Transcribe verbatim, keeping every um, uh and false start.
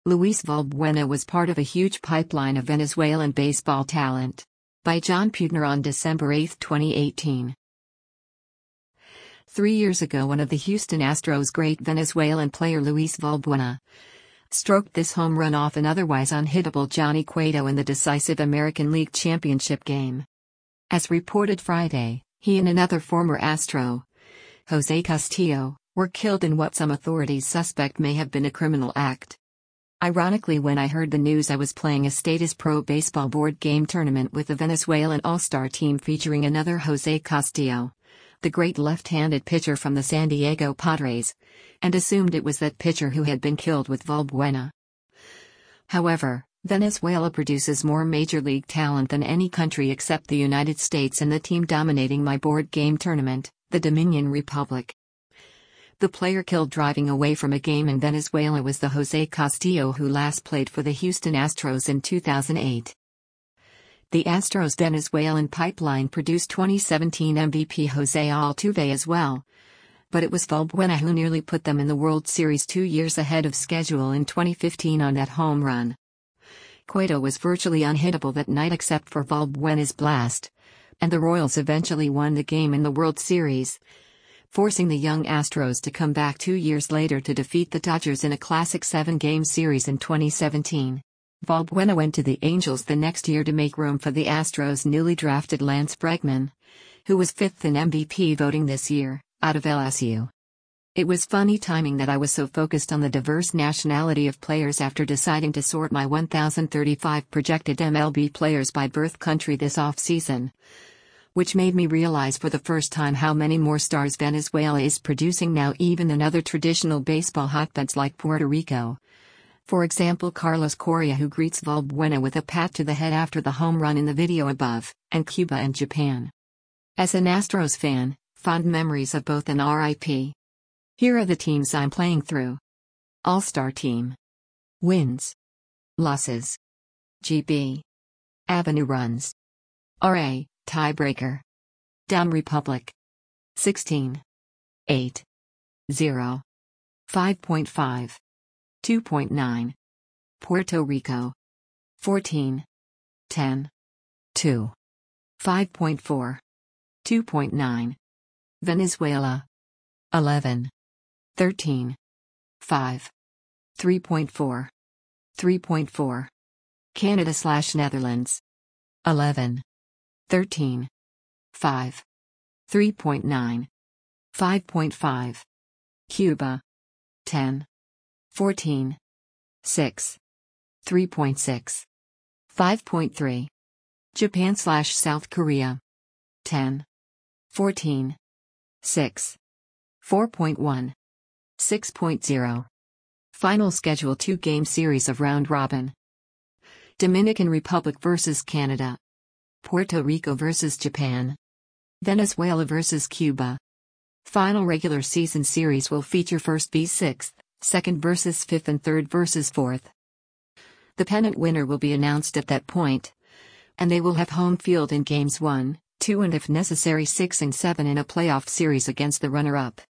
Luis Valbuena was part of a huge pipeline of Venezuelan baseball talent. By John Putner on December eighth, twenty eighteen. Three years ago, one of the Houston Astros' great Venezuelan player Luis Valbuena stroked this home run off an otherwise unhittable Johnny Cueto in the decisive American League Championship game. As reported Friday, he and another former Astro, Jose Castillo, were killed in what some authorities suspect may have been a criminal act. Ironically, when I heard the news, I was playing a Status Pro Baseball board game tournament with the Venezuelan All-Star team featuring another Jose Castillo, the great left-handed pitcher from the San Diego Padres, and assumed it was that pitcher who had been killed with Valbuena. However, Venezuela produces more major league talent than any country except the United States, and the team dominating my board game tournament, the Dominican Republic. The player killed driving away from a game in Venezuela was the Jose Castillo who last played for the Houston Astros in two thousand eight. The Astros' Venezuelan pipeline produced twenty seventeen M V P Jose Altuve as well, but it was Valbuena who nearly put them in the World Series two years ahead of schedule in twenty fifteen on that home run. Cueto was virtually unhittable that night except for Valbuena's blast, and the Royals eventually won the game in the World Series, forcing the young Astros to come back two years later to defeat the Dodgers in a classic seven-game series in twenty seventeen. Valbuena went to the Angels the next year to make room for the Astros' newly drafted Lance Bregman, who was fifth in M V P voting this year, out of L S U. It was funny timing that I was so focused on the diverse nationality of players after deciding to sort my one thousand thirty-five projected M L B players by birth country this off-season, which made me realize for the first time how many more stars Venezuela is producing now even than other traditional baseball hotbeds like Puerto Rico. For example, Carlos Correa, who greets Valbuena with a pat to the head after the home run in the video above, and Cuba and Japan. As an Astros fan, fond memories of both and R I P. Here are the teams I'm playing through. All-Star Team. Wins. Losses. G B. Avenue runs. R A. Tiebreaker. Dom Republic. sixteen. eight. zero. five point five. two point nine. Puerto Rico. fourteen. ten. two. five point four. two point nine. Venezuela. eleven. thirteen. five. three point four. three point four. Canada slash Netherlands. eleven. thirteen. five. three point nine. five point five. Cuba. ten. fourteen. six. three point six. five point three. Japan slash South Korea. ten. fourteen. six. four point one. six point zero. Final schedule two-game series of round robin. Dominican Republic versus Canada. Puerto Rico versus Japan. Venezuela versus Cuba. Final regular season series will feature first v sixth, second versus fifth and third versus fourth. The pennant winner will be announced at that point, and they will have home field in games one, two and if necessary six and seven in a playoff series against the runner-up.